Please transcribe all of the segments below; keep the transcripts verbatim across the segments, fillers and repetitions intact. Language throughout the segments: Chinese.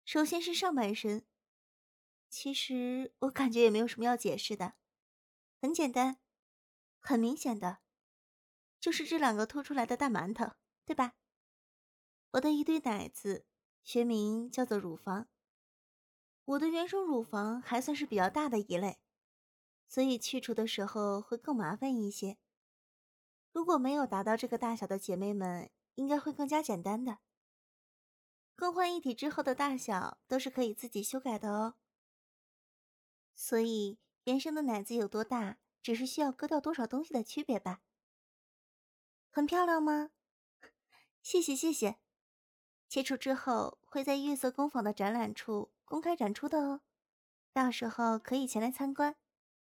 首先是上半身，其实我感觉也没有什么要解释的，很简单，很明显的，就是这两个凸出来的大馒头，对吧？我的一堆奶子，学名叫做乳房。我的原生乳房还算是比较大的一类，所以去除的时候会更麻烦一些。如果没有达到这个大小的姐妹们，应该会更加简单的。更换一体之后的大小都是可以自己修改的哦。所以原生的奶子有多大，只是需要割掉多少东西的区别吧。很漂亮吗？谢谢谢谢。切除之后会在月色工坊的展览处公开展出的哦，到时候可以前来参观。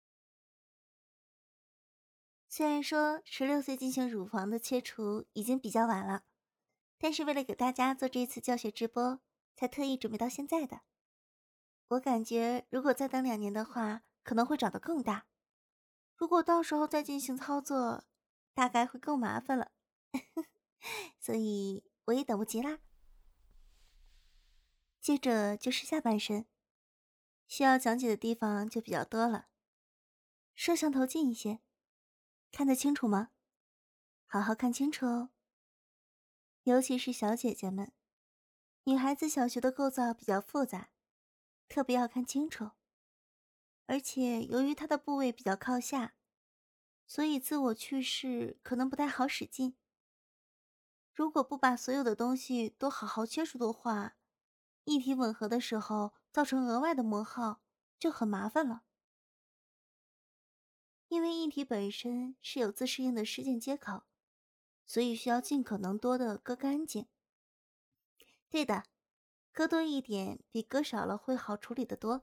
虽然说十六岁进行乳房的切除已经比较晚了，但是为了给大家做这次教学直播，才特意准备到现在的。我感觉如果再等两年的话，可能会长得更大。如果到时候再进行操作，大概会更麻烦了。所以我也等不及啦。接着就是下半身，需要讲解的地方就比较多了。摄像头近一些，看得清楚吗？好好看清楚哦。尤其是小姐姐们，女孩子小穴的构造比较复杂，特别要看清楚。而且由于它的部位比较靠下，所以自我去势可能不太好使劲。如果不把所有的东西都好好切除的话，一体吻合的时候造成额外的磨耗就很麻烦了。因为一体本身是有自适应的失禁接口，所以需要尽可能多的割干净。对的，割多一点比割少了会好处理得多。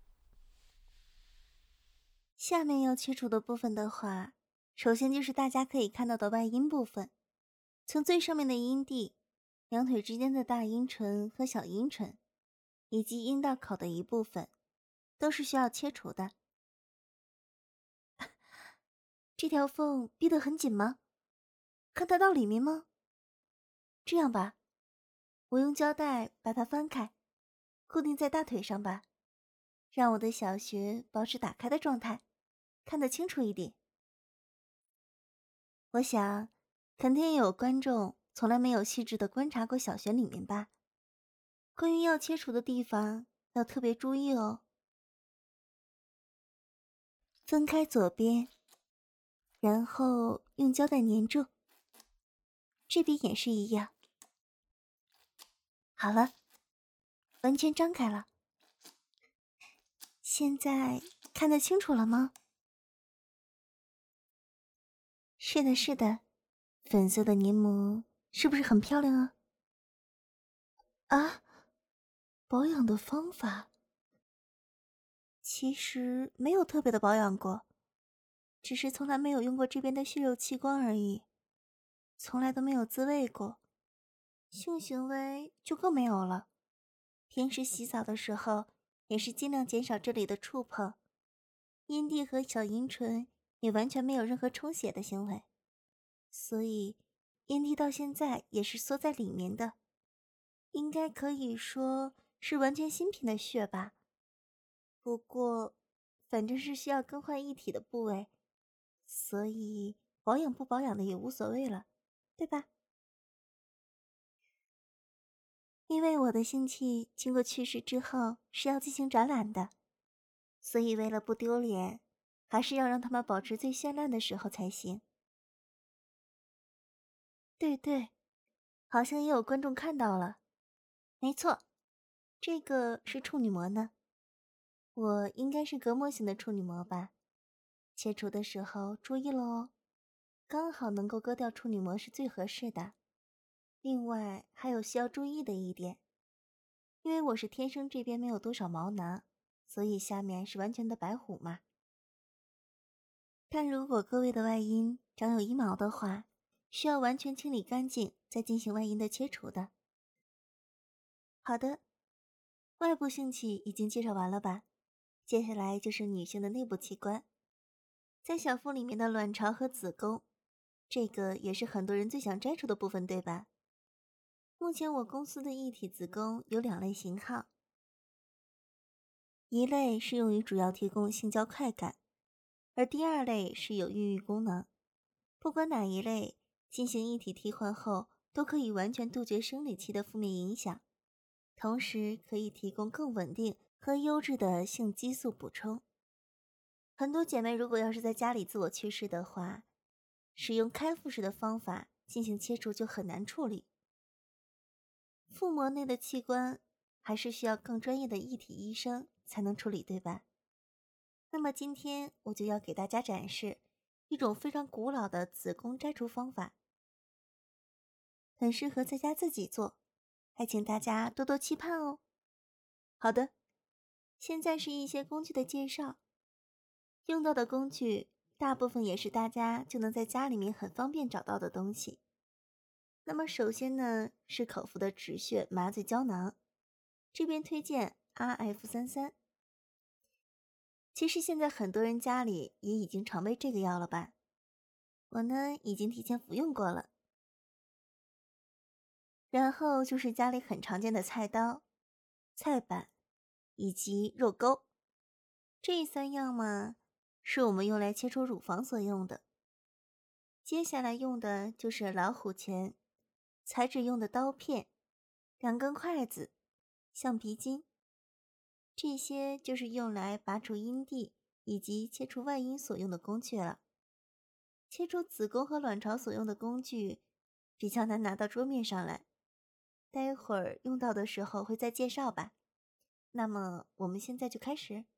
下面要切除的部分的话，首先就是大家可以看到的外阴部分，从最上面的阴蒂、两腿之间的大阴唇和小阴唇，以及阴道口的一部分，都是需要切除的。这条缝逼得很紧吗？看得到里面吗？这样吧，我用胶带把它翻开，固定在大腿上吧，让我的小穴保持打开的状态，看得清楚一点。我想，肯定有观众从来没有细致的观察过小穴里面吧？关于要切除的地方，要特别注意哦。分开左边，然后用胶带粘住，这边也是一样。好了，完全张开了。现在看得清楚了吗？是的，是的，粉色的黏膜是不是很漂亮啊？啊，保养的方法其实没有特别的保养过，只是从来没有用过这边的血肉器官而已，从来都没有自慰过，性行为就更没有了。平时洗澡的时候也是尽量减少这里的触碰，阴蒂和小阴唇也完全没有任何充血的行为，所以阴蒂到现在也是缩在里面的，应该可以说是完全新品的血吧。不过反正是需要更换一体的部位，所以保养不保养的也无所谓了，对吧？因为我的性器经过去世之后是要进行展览的，所以为了不丢脸，还是要让他们保持最绚烂的时候才行。对对，好像也有观众看到了。没错，这个是处女膜呢。我应该是隔膜型的处女膜吧？切除的时候注意了哦，刚好能够割掉处女膜是最合适的。另外还有需要注意的一点，因为我是天生这边没有多少毛囊，所以下面是完全的白虎嘛。但如果各位的外阴长有阴毛的话，需要完全清理干净再进行外阴的切除的。好的，外部性器已经介绍完了吧？接下来就是女性的内部器官，在小腹里面的卵巢和子宫，这个也是很多人最想摘除的部分，对吧？目前我公司的一体子宫有两类型号， 一类是用于主要提供性交快感，而第二类是有孕育功能。不管哪一类，进行一体替换后，都可以完全杜绝生理期的负面影响，同时可以提供更稳定和优质的性激素补充。很多姐妹如果要是在家里自我祛湿的话，使用开腹式的方法进行切除就很难处理。腹膜内的器官还是需要更专业的一体医生才能处理，对吧？那么今天我就要给大家展示一种非常古老的子宫摘除方法，很适合在家自己做，还请大家多多期盼哦。好的，现在是一些工具的介绍。用到的工具大部分也是大家就能在家里面很方便找到的东西。那么首先呢，是口服的止血麻醉胶囊，这边推荐 R F 三十三。其实现在很多人家里也已经常备这个药了吧？我呢已经提前服用过了。然后就是家里很常见的菜刀、菜板以及肉钩，这三样嘛，是我们用来切除乳房所用的。接下来用的就是老虎钳、裁纸用的刀片、两根筷子、橡皮筋，这些就是用来拔除阴蒂以及切除外阴所用的工具了。切除子宫和卵巢所用的工具比较难拿到桌面上来，待会儿用到的时候会再介绍吧。那么我们现在就开始。